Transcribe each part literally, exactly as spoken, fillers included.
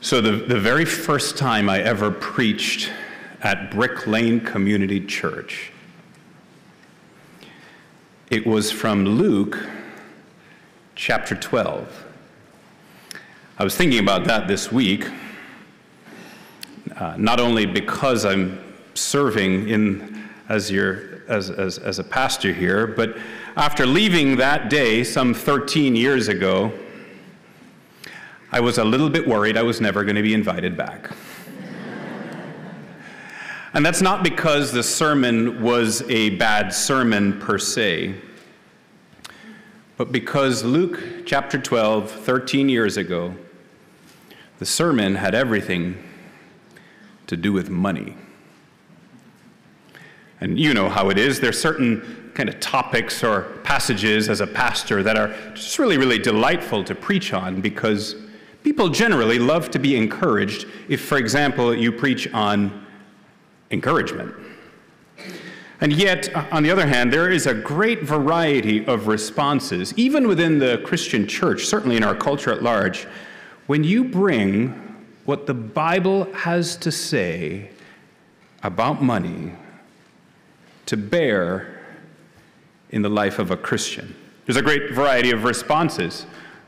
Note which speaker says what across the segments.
Speaker 1: So the, the very first time I ever preached at Brick Lane Community Church, it was from Luke chapter twelve. I was thinking about that this week, uh, not only because I'm serving in as your as, as as a pastor here, but after leaving that day some thirteen years ago, I was a little bit worried I was never going to be invited back. And that's not because the sermon was a bad sermon per se, but because Luke chapter twelve, thirteen years ago, the sermon had everything to do with money. And you know how it is. There's certain kind of topics or passages as a pastor that are just really, really delightful to preach on because people generally love to be encouraged if, for example, you preach on encouragement. And yet, on the other hand, there is a great variety of responses, even within the Christian church, certainly in our culture at large, when you bring what the Bible has to say about money to bear in the life of a Christian. There's a great variety of responses.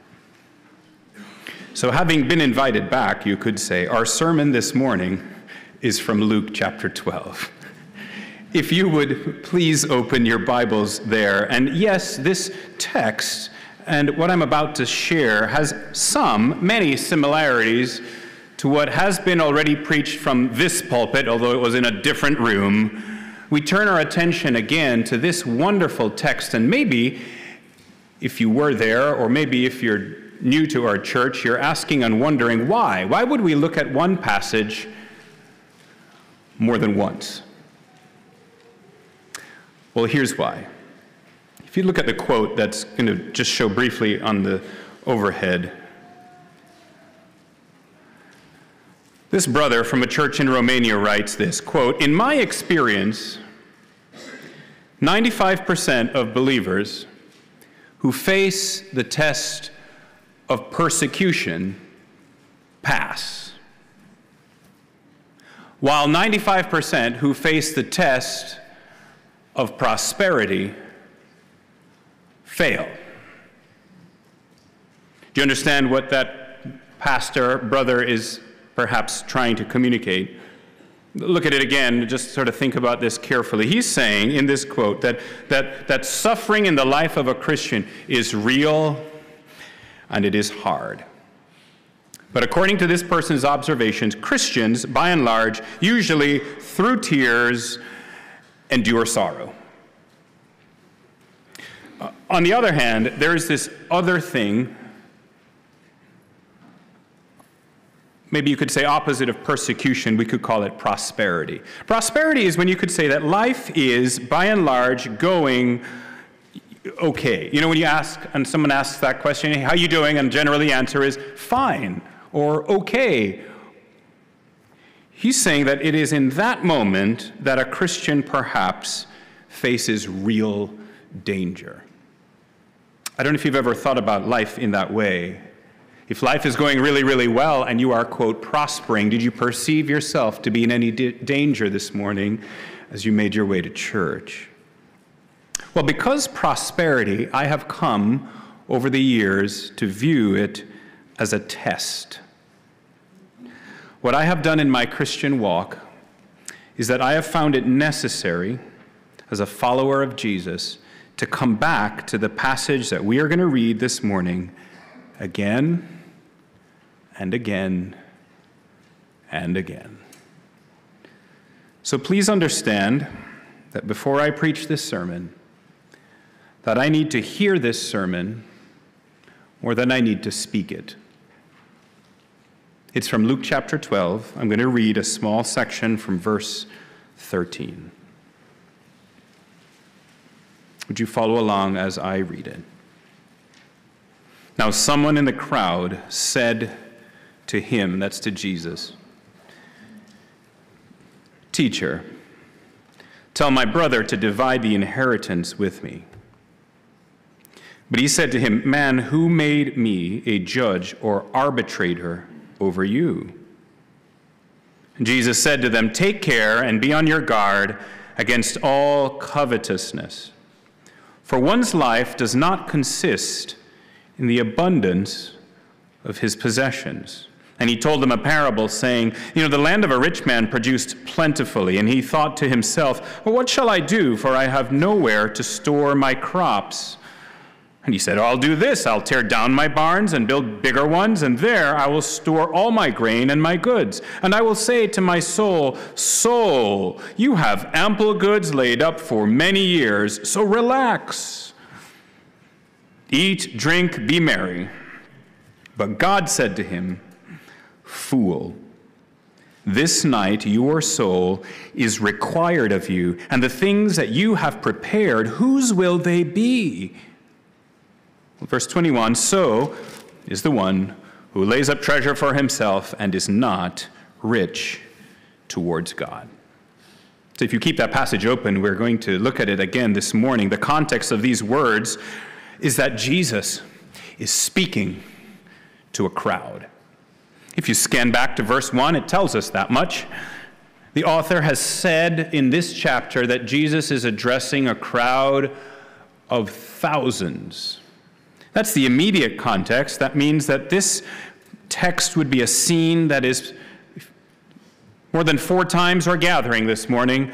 Speaker 1: So having been invited back, you could say, our sermon this morning is from Luke chapter twelve. If you would please open your Bibles there. And yes, this text and what I'm about to share has some, many similarities to what has been already preached from this pulpit, although it was in a different room. We turn our attention again to this wonderful text, and maybe if you were there, or maybe if you're new to our church, you're asking and wondering why. Why would we look at one passage more than once? Well, here's why. If you look at the quote that's going to just show briefly on the overhead, this brother from a church in Romania writes this, quote, "In my experience, ninety-five percent of believers who face the test of persecution pass, while ninety-five percent who face the test of prosperity fail." Do you understand what that pastor, brother, is perhaps trying to communicate? Look at it again, just sort of think about this carefully. He's saying in this quote that, that, that suffering in the life of a Christian is real and it is hard. But according to this person's observations, Christians, by and large, usually through tears, endure sorrow. Uh, on the other hand, there's this other thing, maybe you could say opposite of persecution, we could call it prosperity. Prosperity is when you could say that life is, by and large, going okay. You know, when you ask, and someone asks that question, hey, how you doing? And generally the answer is fine, or okay. He's saying that it is in that moment that a Christian perhaps faces real danger. I don't know if you've ever thought about life in that way. If life is going really, really well and you are, quote, prospering, did you perceive yourself to be in any d- danger this morning as you made your way to church? Well, because prosperity, I have come over the years to view it as a test. What I have done in my Christian walk is that I have found it necessary, as a follower of Jesus, to come back to the passage that we are going to read this morning again and again and again. So please understand that before I preach this sermon, that I need to hear this sermon more than I need to speak it. It's from Luke chapter twelve. I'm going to read a small section from verse thirteen. Would you follow along as I read it? Now, someone in the crowd said to him, that's to Jesus, "Teacher, tell my brother to divide the inheritance with me." But he said to him, "Man, who made me a judge or arbitrator over you. And Jesus said to them, "Take care and be on your guard against all covetousness. For one's life does not consist in the abundance of his possessions." And he told them a parable, saying, "You know, the land of a rich man produced plentifully, and he thought to himself, well, what shall I do? For I have nowhere to store my crops." And he said, "I'll do this. I'll tear down my barns and build bigger ones, and there I will store all my grain and my goods. And I will say to my soul, soul, you have ample goods laid up for many years, so relax. Eat, drink, be merry." But God said to him, "Fool, this night your soul is required of you, and the things that you have prepared, whose will they be?" Verse twenty-one, "So is the one who lays up treasure for himself and is not rich towards God." So if you keep that passage open, we're going to look at it again this morning. The context of these words is that Jesus is speaking to a crowd. If you scan back to verse one, it tells us that much. The author has said in this chapter that Jesus is addressing a crowd of thousands. That's the immediate context. That means that this text would be a scene that is more than four times our gathering this morning,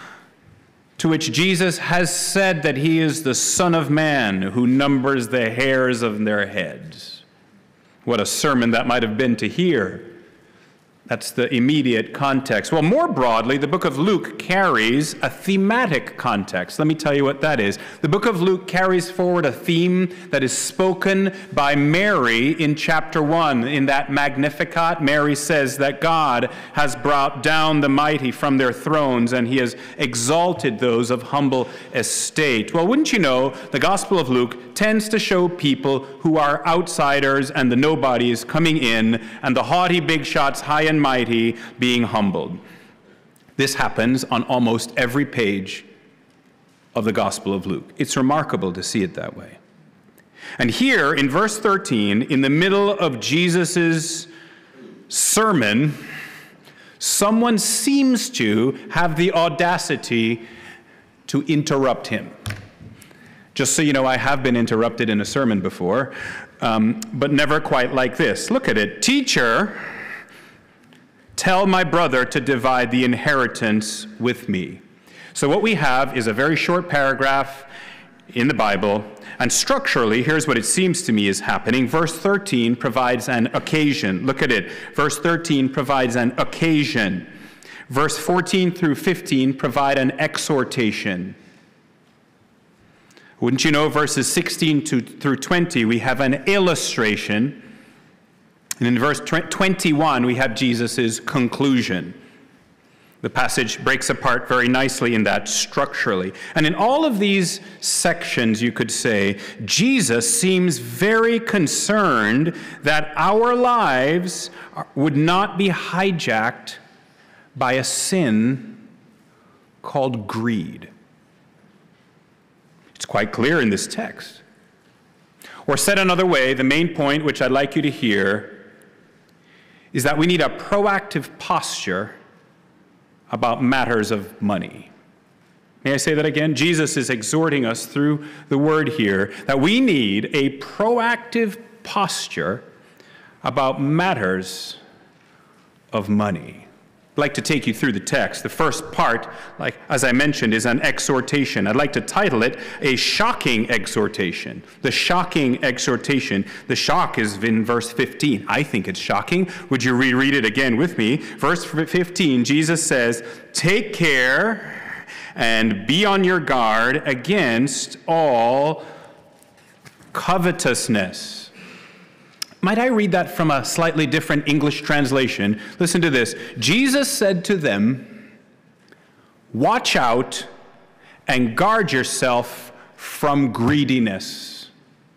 Speaker 1: to which Jesus has said that he is the Son of Man who numbers the hairs of their heads. What a sermon that might have been to hear. That's the immediate context. Well, more broadly, the book of Luke carries a thematic context. Let me tell you what that is. The book of Luke carries forward a theme that is spoken by Mary in chapter one. In that Magnificat, Mary says that God has brought down the mighty from their thrones, and he has exalted those of humble estate. Well, wouldn't you know, the Gospel of Luke tends to show people who are outsiders and the nobodies coming in, and the haughty big shots high and mighty being humbled. This happens on almost every page of the Gospel of Luke. It's remarkable to see it that way. And here in verse thirteen, in the middle of Jesus' sermon, someone seems to have the audacity to interrupt him. Just so you know, I have been interrupted in a sermon before, um, but never quite like this. Look at it. "Teacher, tell my brother to divide the inheritance with me." So what we have is a very short paragraph in the Bible, and structurally, here's what it seems to me is happening. Verse thirteen provides an occasion. Look at it. Verse thirteen provides an occasion. Verse fourteen through fifteen provide an exhortation. Wouldn't you know, verses sixteen to, through twenty, we have an illustration. And in verse twenty-one, we have Jesus' conclusion. The passage breaks apart very nicely in that structurally. And in all of these sections, you could say, Jesus seems very concerned that our lives would not be hijacked by a sin called greed. It's quite clear in this text. Or said another way, the main point, which I'd like you to hear, is that we need a proactive posture about matters of money. May I say that again? Jesus is exhorting us through the word here that we need a proactive posture about matters of money. I'd like to take you through the text. The first part, like as I mentioned, is an exhortation. I'd like to title it A Shocking Exhortation. The shocking exhortation. The shock is in verse fifteen. I think it's shocking. Would you reread it again with me? Verse fifteen, Jesus says, "Take care and be on your guard against all covetousness." Might I read that from a slightly different English translation? Listen to this. Jesus said to them, "Watch out and guard yourself from greediness."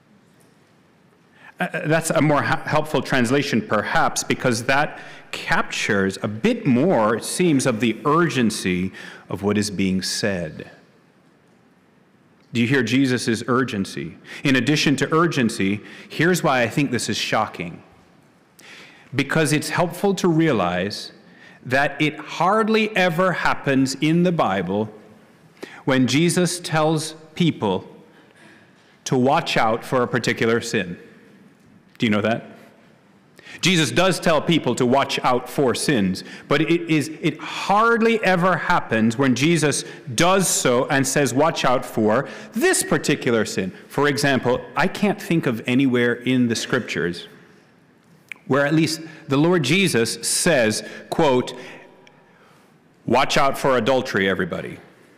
Speaker 1: Uh, that's a more ha- helpful translation, perhaps, because that captures a bit more, it seems, of the urgency of what is being said. Do you hear Jesus' urgency? In addition to urgency, here's why I think this is shocking. because it's helpful to realize that it hardly ever happens in the Bible when Jesus tells people to watch out for a particular sin. Do you know that? Jesus does tell people to watch out for sins, but it is it hardly ever happens when Jesus does so and says watch out for this particular sin. For example, I can't think of anywhere in the scriptures where at least the Lord Jesus says, quote, watch out for adultery, everybody.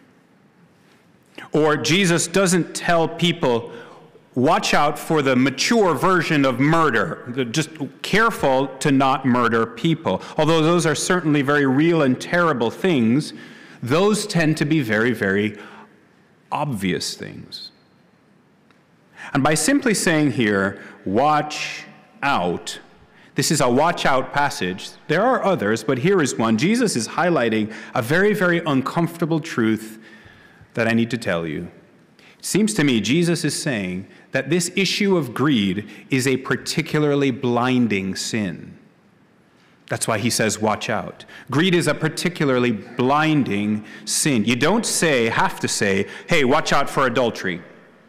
Speaker 1: Or Jesus doesn't tell people, watch out for the mature version of murder. Just careful to not murder people. Although those are certainly very real and terrible things, those tend to be very, very obvious things. And by simply saying here, watch out, this is a watch out passage. There are others, but here is one. Jesus is highlighting a very, very uncomfortable truth that I need to tell you. It seems to me Jesus is saying that this issue of greed is a particularly blinding sin. That's why he says, watch out. Greed is a particularly blinding sin. You don't say, have to say, hey, watch out for adultery.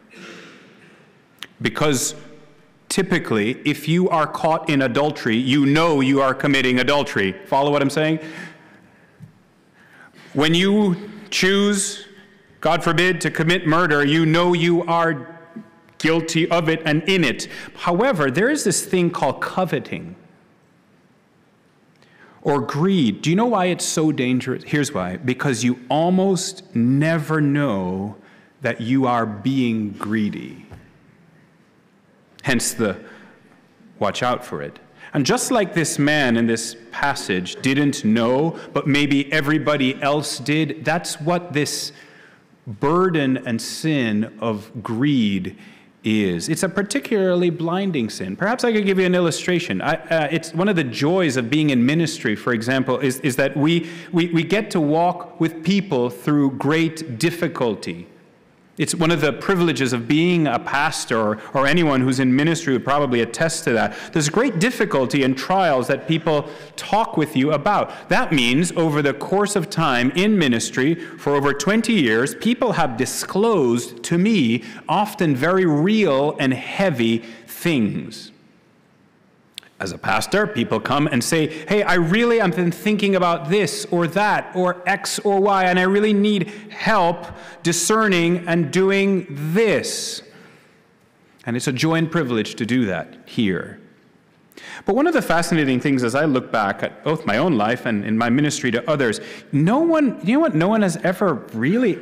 Speaker 1: Because typically, if you are caught in adultery, you know you are committing adultery. Follow what I'm saying? When you choose, God forbid, to commit murder, you know you are guilty of it and in it. However, there is this thing called coveting or greed. Do you know why it's so dangerous? Here's why. Because you almost never know that you are being greedy. Hence the watch out for it. And just like this man in this passage didn't know, but maybe everybody else did, that's what this burden and sin of greed is. It's a particularly blinding sin. Perhaps I could give you an illustration. I, uh, it's one of the joys of being in ministry, for example, is, is that we, we, we get to walk with people through great difficulty. It's one of the privileges of being a pastor, or, or anyone who's in ministry would probably attest to that. There's great difficulty and trials that people talk with you about. That means over the course of time in ministry, for over twenty years, people have disclosed to me often very real and heavy things. As a pastor, people come and say, hey, I really have been thinking about this or that or X or Y, and I really need help discerning and doing this. And it's a joy and privilege to do that here. But one of the fascinating things as I look back at both my own life and in my ministry to others, no one, you know what no one has ever really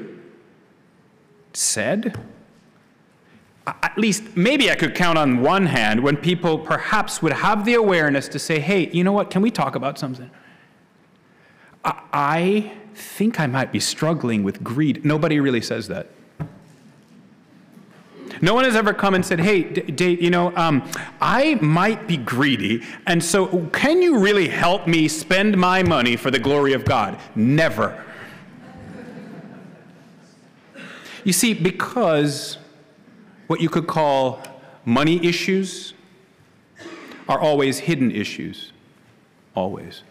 Speaker 1: said? At least maybe I could count on one hand when people perhaps would have the awareness to say, hey, you know what, can we talk about something? I, I think I might be struggling with greed. Nobody really says that. No one has ever come and said, hey, Dave, you know, um, I might be greedy, and so can you really help me spend my money for the glory of God? Never. You see, because what you could call money issues are always hidden issues. Always.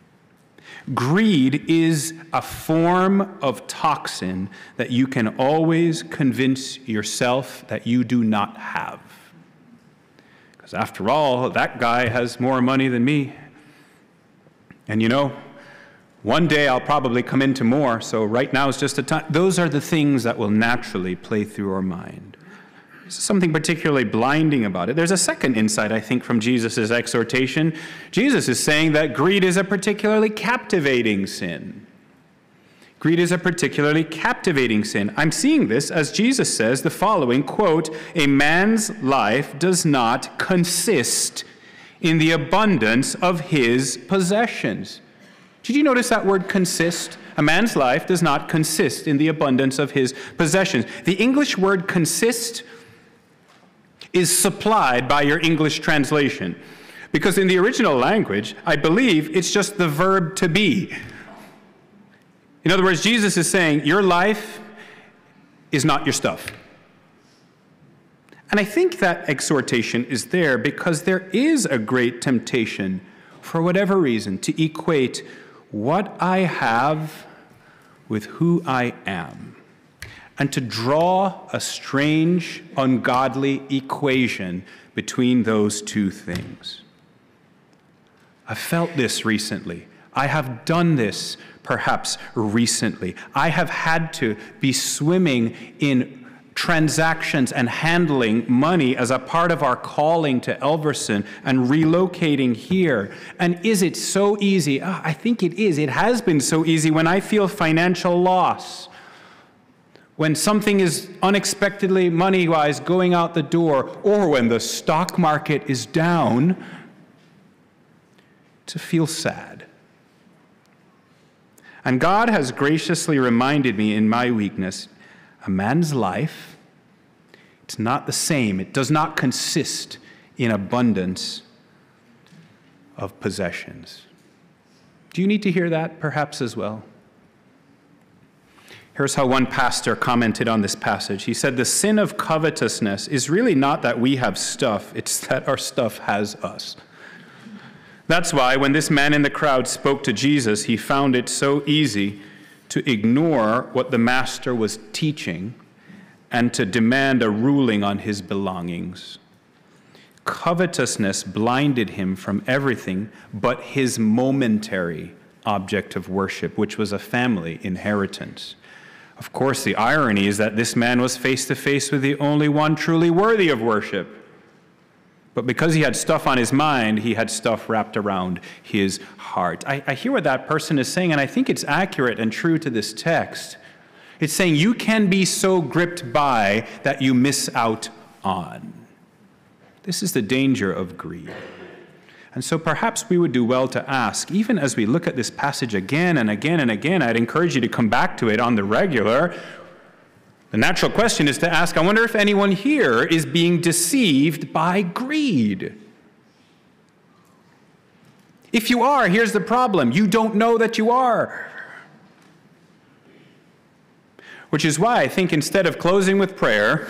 Speaker 1: Greed is a form of toxin that you can always convince yourself that you do not have. Because after all, that guy has more money than me. And you know, one day I'll probably come into more, so right now is just a time. Those are the things that will naturally play through our mind. There's something particularly blinding about it. There's a second insight, I think, from Jesus' exhortation. Jesus is saying that greed is a particularly captivating sin. Greed is a particularly captivating sin. I'm seeing this as Jesus says the following, quote, a man's life does not consist in the abundance of his possessions. Did you notice that word consist? A man's life does not consist in the abundance of his possessions. The English word consist is supplied by your English translation. Because in the original language, I believe it's just the verb to be. In other words, Jesus is saying, your life is not your stuff. And I think that exhortation is there because there is a great temptation for whatever reason, to equate what I have with who I am, and to draw a strange, ungodly equation between those two things. I felt this recently. I have done this perhaps recently. I have had to be swimming in transactions and handling money as a part of our calling to Elverson and relocating here. And is it so easy? Oh, I think it is. It has been so easy when I feel financial loss, when something is unexpectedly money-wise going out the door, or when the stock market is down, to feel sad. And God has graciously reminded me in my weakness, a man's life, it's not the same. It does not consist in abundance of possessions. Do you need to hear that perhaps as well? Here's how one pastor commented on this passage. He said, the sin of covetousness is really not that we have stuff, it's that our stuff has us. That's why when this man in the crowd spoke to Jesus, he found it so easy to ignore what the master was teaching and to demand a ruling on his belongings. Covetousness blinded him from everything but his momentary object of worship, which was a family inheritance. Of course, the irony is that this man was face to face with the only one truly worthy of worship. But because he had stuff on his mind, he had stuff wrapped around his heart. I, I hear what that person is saying, and I think it's accurate and true to this text. It's saying you can be so gripped by that you miss out on. This is the danger of greed. And so perhaps we would do well to ask, even as we look at this passage again and again and again, I'd encourage you to come back to it on the regular. The natural question is to ask, I wonder if anyone here is being deceived by greed. If you are, here's the problem. You don't know that you are. Which is why I think instead of closing with prayer,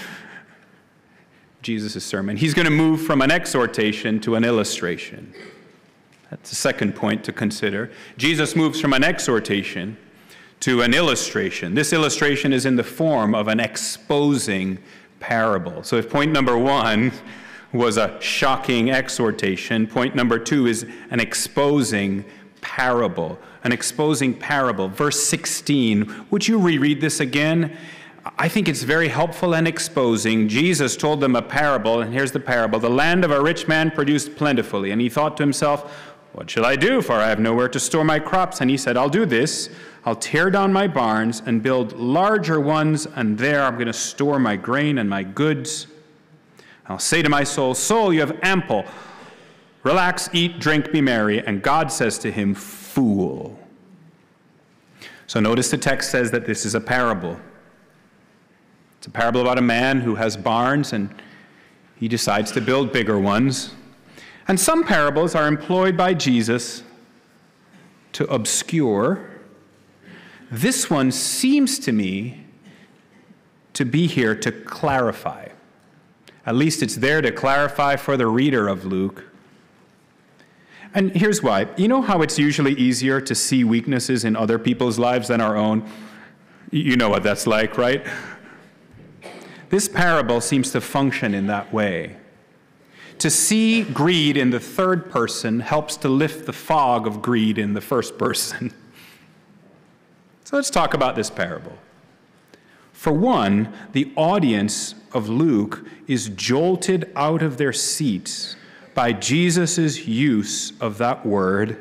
Speaker 1: Jesus' sermon, he's going to move from an exhortation to an illustration. That's the second point to consider. Jesus moves from an exhortation to an illustration. This illustration is in the form of an exposing parable. So if point number one was a shocking exhortation, point number two is an exposing parable. An exposing parable. Verse sixteen, would you reread this again? I think it's very helpful and exposing. Jesus told them a parable, and here's the parable. The land of a rich man produced plentifully, and he thought to himself, what shall I do, for I have nowhere to store my crops? And he said, I'll do this. I'll tear down my barns and build larger ones, and there I'm going to store my grain and my goods. I'll say to my soul, soul, you have ample. Relax, eat, drink, be merry. And God says to him, fool. So notice the text says that this is a parable. It's a parable about a man who has barns and he decides to build bigger ones. And some parables are employed by Jesus to obscure. This one seems to me to be here to clarify. At least it's there to clarify for the reader of Luke. And here's why. You know how it's usually easier to see weaknesses in other people's lives than our own? You know what that's like, right? This parable seems to function in that way. To see greed in the third person helps to lift the fog of greed in the first person. So let's talk about this parable. For one, the audience of Luke is jolted out of their seats by Jesus' use of that word,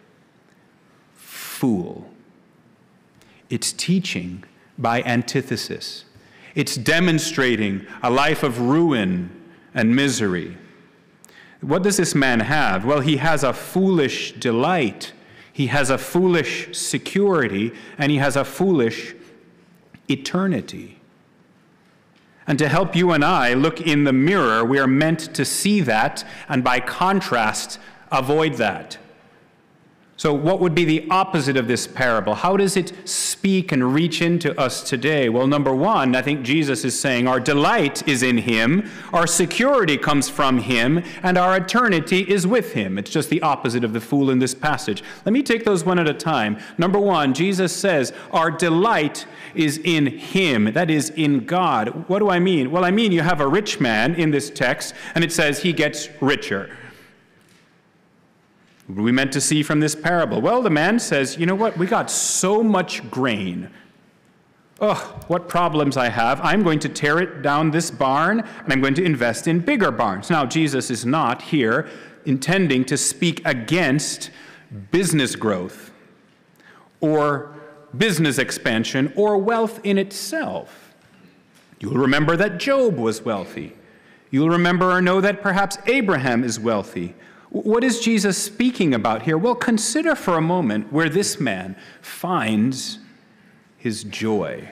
Speaker 1: fool. It's teaching by antithesis. It's demonstrating a life of ruin and misery. What does this man have? Well, he has a foolish delight. He has a foolish security, and he has a foolish eternity. And to help you and I look in the mirror, we are meant to see that, and by contrast, avoid that. So what would be the opposite of this parable? How does it speak and reach into us today? Well, number one, I think Jesus is saying our delight is in him, our security comes from him, and our eternity is with him. It's just the opposite of the fool in this passage. Let me take those one at a time. Number one, Jesus says our delight is in him, that is, in God. What do I mean? Well, I mean you have a rich man in this text, and it says he gets richer. What are we meant to see from this parable? Well, the man says, you know what, we got so much grain. Oh, what problems I have. I'm going to tear it down this barn, and I'm going to invest in bigger barns. Now, Jesus is not here intending to speak against business growth or business expansion or wealth in itself. You'll remember that Job was wealthy. You'll remember or know that perhaps Abraham is wealthy. What is Jesus speaking about here? Well, consider for a moment where this man finds his joy.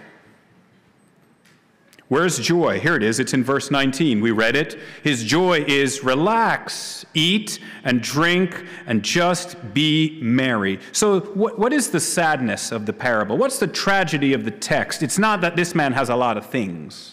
Speaker 1: Where's joy? Here it is. It's in verse nineteen. We read it. His joy is relax, eat, and drink, and just be merry. So what, what is the sadness of the parable? What's the tragedy of the text? It's not that this man has a lot of things.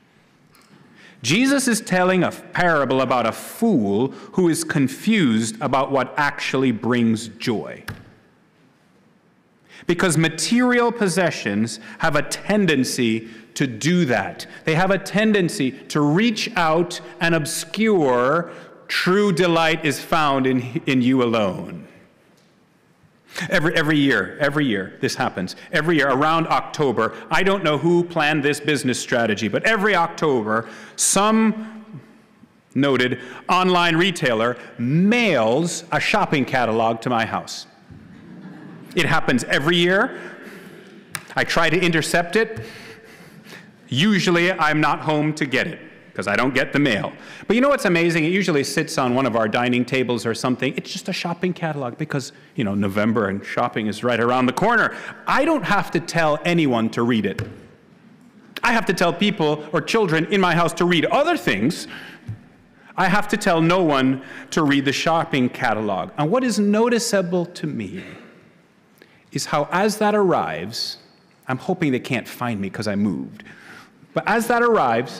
Speaker 1: Jesus is telling a parable about a fool who is confused about what actually brings joy. Because material possessions have a tendency to do that. They have a tendency to reach out and obscure true delight is found in, in you alone. Every, every year, every year, this happens. Every year, around October, I don't know who planned this business strategy, but every October, some noted online retailer mails a shopping catalog to my house. It happens every year. I try to intercept it. Usually, I'm not home to get it, because I don't get the mail. But you know what's amazing? It usually sits on one of our dining tables or something. It's just a shopping catalog because, you know, November and shopping is right around the corner. I don't have to tell anyone to read it. I have to tell people or children in my house to read other things. I have to tell no one to read the shopping catalog. And what is noticeable to me is how as that arrives, I'm hoping they can't find me because I moved, but as that arrives,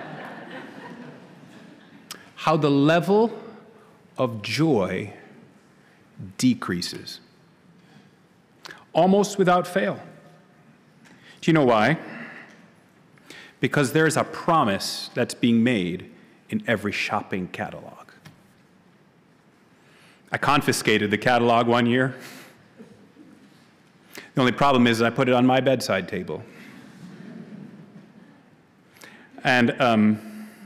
Speaker 1: how the level of joy decreases, almost without fail. Do you know why? Because there's a promise that's being made in every shopping catalog. I confiscated the catalog one year. The only problem is I put it on my bedside table. And um,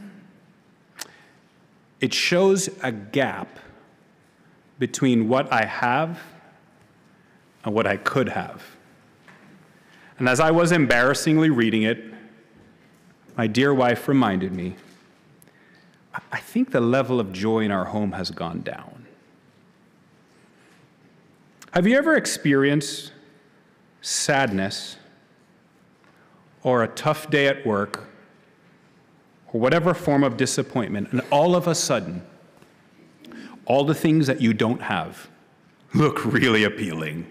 Speaker 1: it shows a gap between what I have and what I could have. And as I was embarrassingly reading it, my dear wife reminded me, I think the level of joy in our home has gone down. Have you ever experienced sadness or a tough day at work or whatever form of disappointment, and all of a sudden, all the things that you don't have look really appealing?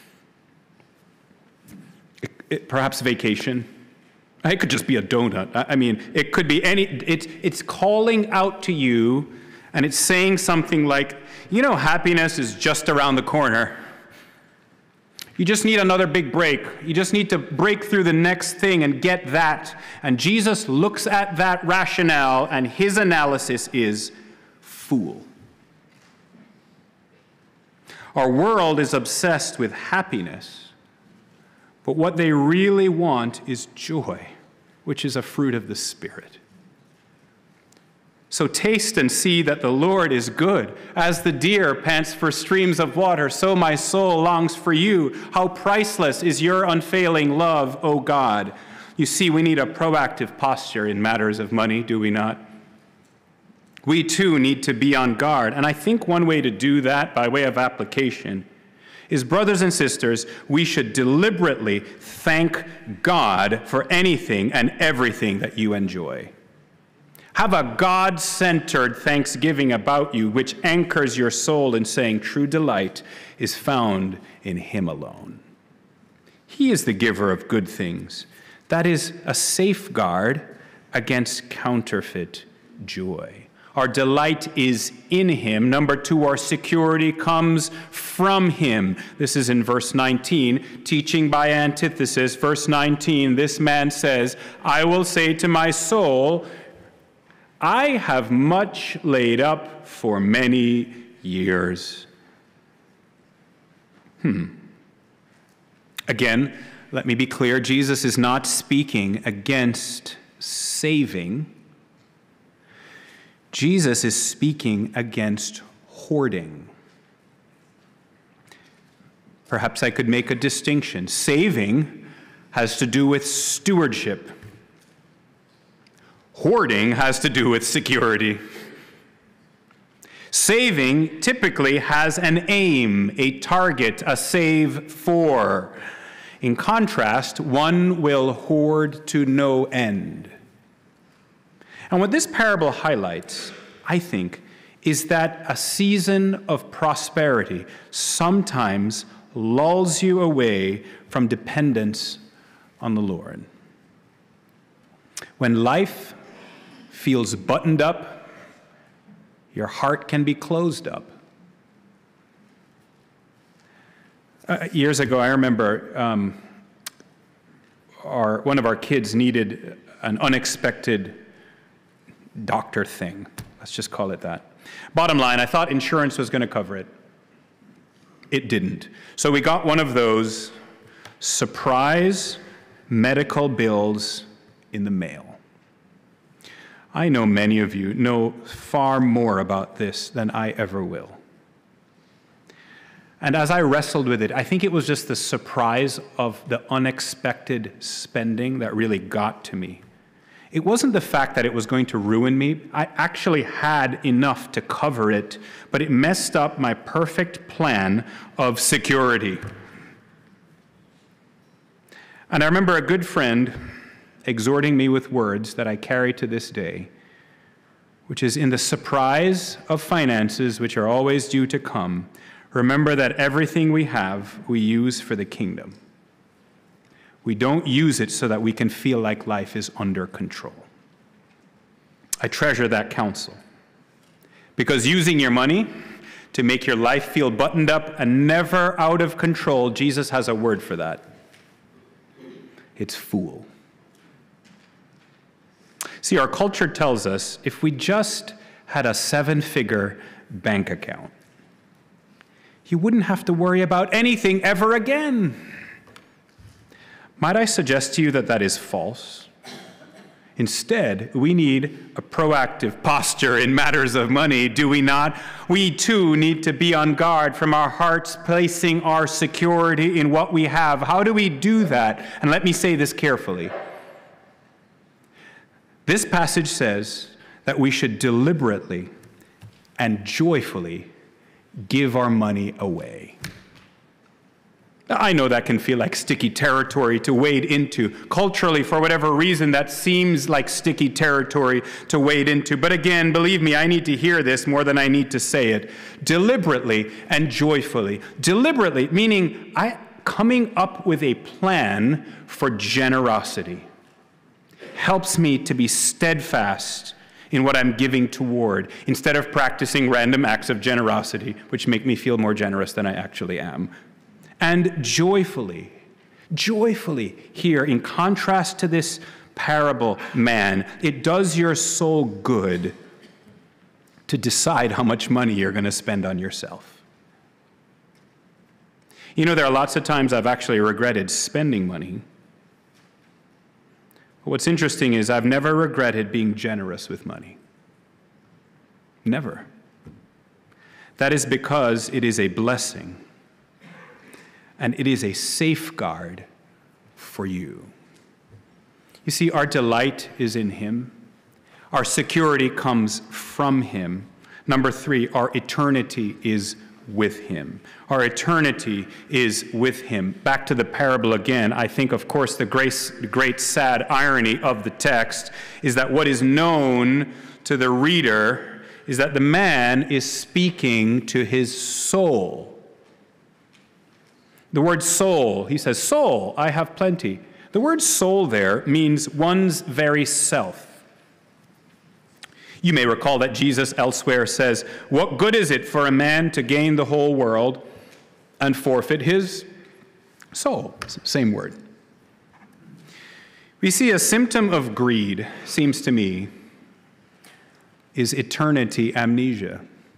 Speaker 1: It, it, perhaps vacation. It could just be a donut. I mean, it could be any, it, it's calling out to you, and it's saying something like, you know, happiness is just around the corner. You just need another big break. You just need to break through the next thing and get that. And Jesus looks at that rationale, and his analysis is, fool. Our world is obsessed with happiness, but what they really want is joy, which is a fruit of the Spirit. So taste and see that the Lord is good. As the deer pants for streams of water, so my soul longs for you. How priceless is your unfailing love, O God. You see, we need a proactive posture in matters of money, do we not? We too need to be on guard. And I think one way to do that, by way of application, is, brothers and sisters, we should deliberately thank God for anything and everything that you enjoy. Have a God-centered thanksgiving about you, which anchors your soul in saying true delight is found in him alone. He is the giver of good things. That is a safeguard against counterfeit joy. Our delight is in him. Number two, our security comes from him. This is in verse nineteen, teaching by antithesis. Verse nineteen, this man says, I will say to my soul, I have much laid up for many years. Hmm. Again, let me be clear. Jesus is not speaking against saving. Jesus is speaking against hoarding. Perhaps I could make a distinction. Saving has to do with stewardship. Hoarding has to do with security. Saving typically has an aim, a target, a save for. In contrast, one will hoard to no end. And what this parable highlights, I think, is that a season of prosperity sometimes lulls you away from dependence on the Lord. When life feels buttoned up, your heart can be closed up. Uh, years ago, I remember um, our, one of our kids needed an unexpected doctor thing. Let's just call it that. Bottom line, I thought insurance was going to cover it. It didn't. So we got one of those surprise medical bills in the mail. I know many of you know far more about this than I ever will. And as I wrestled with it, I think it was just the surprise of the unexpected spending that really got to me. It wasn't the fact that it was going to ruin me. I actually had enough to cover it, but it messed up my perfect plan of security. And I remember a good friend exhorting me with words that I carry to this day, which is, in the surprise of finances, which are always due to come, remember that everything we have, we use for the kingdom. We don't use it so that we can feel like life is under control. I treasure that counsel, because using your money to make your life feel buttoned up and never out of control, Jesus has a word for that. It's fool. See, our culture tells us if we just had a seven-figure bank account, you wouldn't have to worry about anything ever again. Might I suggest to you that that is false? Instead, we need a proactive posture in matters of money, do we not? We too need to be on guard from our hearts, placing our security in what we have. How do we do that? And let me say this carefully. This passage says that we should deliberately and joyfully give our money away. Now, I know that can feel like sticky territory to wade into. Culturally, for whatever reason, that seems like sticky territory to wade into. But again, believe me, I need to hear this more than I need to say it. Deliberately and joyfully. Deliberately, meaning I coming up with a plan for generosity, helps me to be steadfast in what I'm giving toward, instead of practicing random acts of generosity, which make me feel more generous than I actually am. And joyfully, joyfully here, in contrast to this parable man, it does your soul good to decide how much money you're going to spend on yourself. You know, there are lots of times I've actually regretted spending money. What's interesting is I've never regretted being generous with money. Never. That is because it is a blessing, and it is a safeguard for you. You see, our delight is in him. Our security comes from him. Number three, our eternity is with him. Our eternity is with him. Back to the parable again, I think, of course, the great, great sad irony of the text is that what is known to the reader is that the man is speaking to his soul. The word soul, he says, soul, I have plenty. The word soul there means one's very self. You may recall that Jesus elsewhere says, "What good is it for a man to gain the whole world and forfeit his soul?" Same word. We see a symptom of greed, seems to me, is eternity amnesia.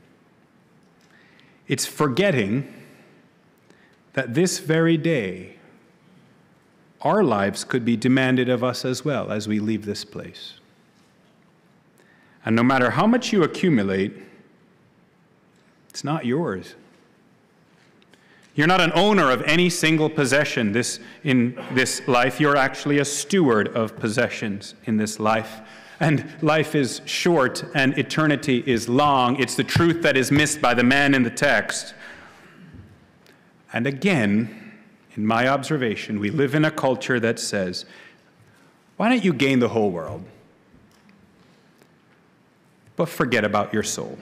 Speaker 1: It's forgetting that this very day, our lives could be demanded of us as well as we leave this place. And no matter how much you accumulate, it's not yours. You're not an owner of any single possession this, in this life. You're actually a steward of possessions in this life. And life is short and eternity is long. It's the truth that is missed by the man in the text. And again, in my observation, we live in a culture that says, why don't you gain the whole world, but forget about your soul?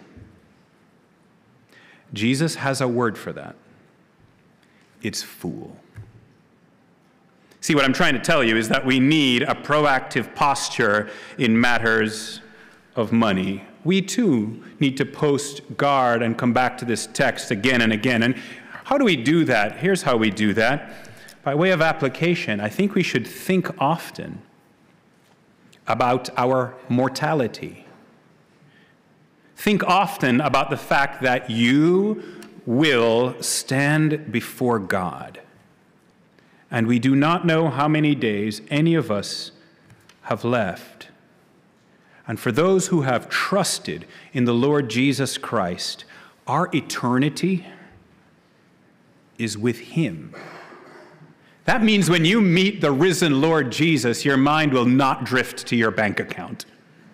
Speaker 1: Jesus has a word for that. It's fool. See, what I'm trying to tell you is that we need a proactive posture in matters of money. We too need to post guard and come back to this text again and again. And how do we do that? Here's how we do that. By way of application, I think we should think often about our mortality. Think often about the fact that you will stand before God. And we do not know how many days any of us have left. And for those who have trusted in the Lord Jesus Christ, our eternity is with him. That means when you meet the risen Lord Jesus, your mind will not drift to your bank account.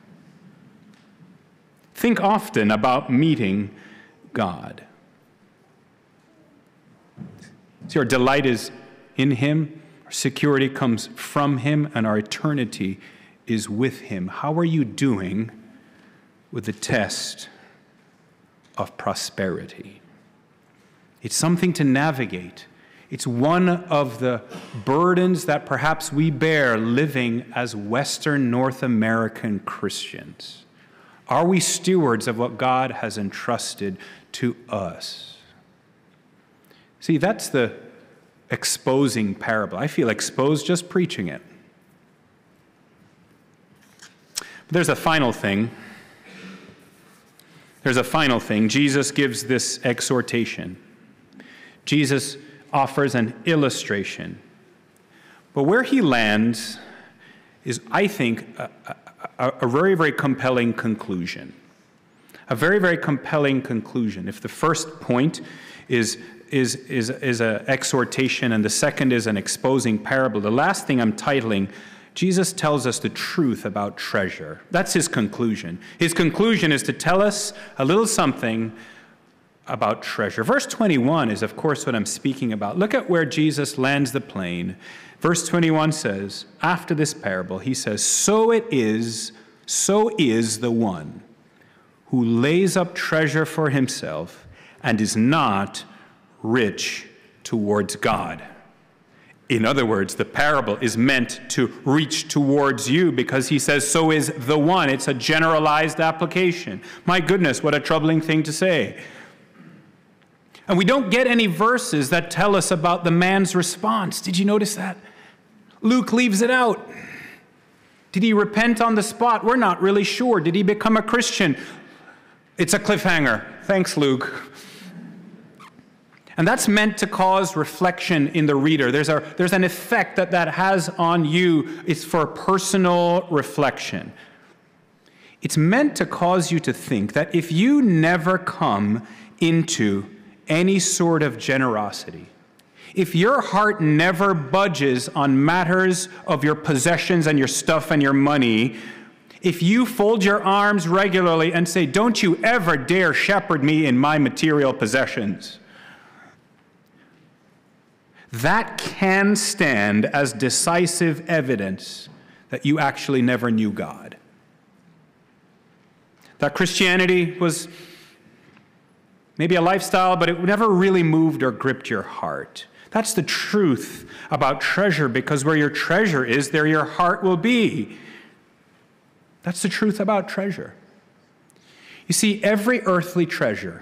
Speaker 1: Think often about meeting God. See, our delight is in him, our security comes from him, and our eternity is with him. How are you doing with the test of prosperity? It's something to navigate. It's one of the burdens that perhaps we bear living as Western North American Christians. Are we stewards of what God has entrusted to us? See, that's the exposing parable. I feel exposed just preaching it. But there's a final thing. There's a final thing. Jesus gives this exhortation. Jesus offers an illustration. But where he lands is, I think, a, a, a very, very compelling conclusion. A very, very compelling conclusion. If the first point is is is is an exhortation and the second is an exposing parable, the last thing I'm titling, Jesus tells us the truth about treasure. That's his conclusion. His conclusion is to tell us a little something about treasure. Verse twenty-one is, of course, what I'm speaking about. Look at where Jesus lands the plane. Verse twenty-one says, after this parable, he says, "So it is, so is the one who lays up treasure for himself and is not rich towards God." In other words, the parable is meant to reach towards you because he says, so is the one. It's a generalized application. My goodness, what a troubling thing to say. And we don't get any verses that tell us about the man's response. Did you notice that? Luke leaves it out. Did he repent on the spot? We're not really sure. Did he become a Christian? It's a cliffhanger. Thanks, Luke. And that's meant to cause reflection in the reader. There's, a, there's an effect that that has on you. It's for personal reflection. It's meant to cause you to think that if you never come into any sort of generosity, if your heart never budges on matters of your possessions and your stuff and your money, if you fold your arms regularly and say, don't you ever dare shepherd me in my material possessions, that can stand as decisive evidence that you actually never knew God. That Christianity was maybe a lifestyle, but it never really moved or gripped your heart. That's the truth about treasure, because where your treasure is, there your heart will be. That's the truth about treasure. You see, every earthly treasure,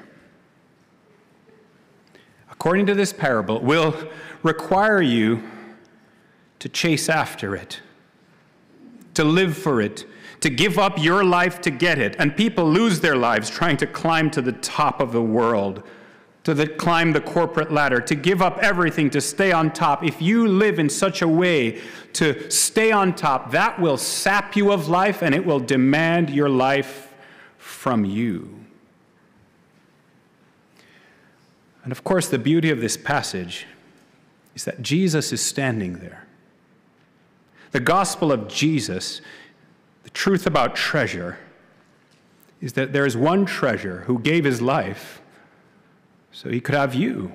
Speaker 1: according to this parable, will require you to chase after it, to live for it, to give up your life to get it. And people lose their lives trying to climb to the top of the world, to the, climb the corporate ladder, to give up everything to stay on top. If you live in such a way to stay on top, that will sap you of life, and it will demand your life from you. And of course, the beauty of this passage is that Jesus is standing there. The gospel of Jesus, the truth about treasure, is that there is one treasure who gave his life so he could have you.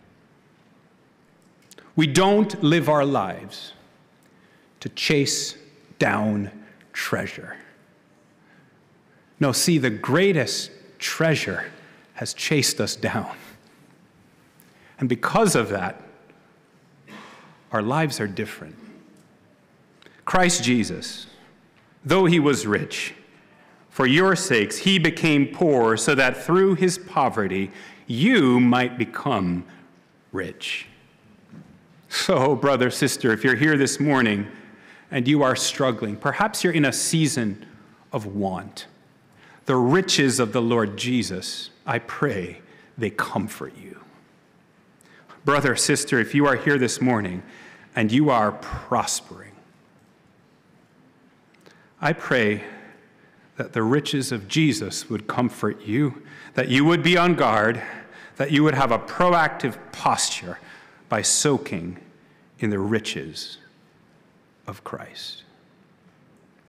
Speaker 1: We don't live our lives to chase down treasure. No, see, the greatest treasure has chased us down. And because of that, our lives are different. Christ Jesus, though he was rich, for your sakes he became poor, so that through his poverty you might become rich. So, brother, sister, if you're here this morning and you are struggling, perhaps you're in a season of want, the riches of the Lord Jesus, I pray they comfort you. Brother, sister, if you are here this morning and you are prospering, I pray that the riches of Jesus would comfort you, that you would be on guard, that you would have a proactive posture by soaking in the riches of Christ.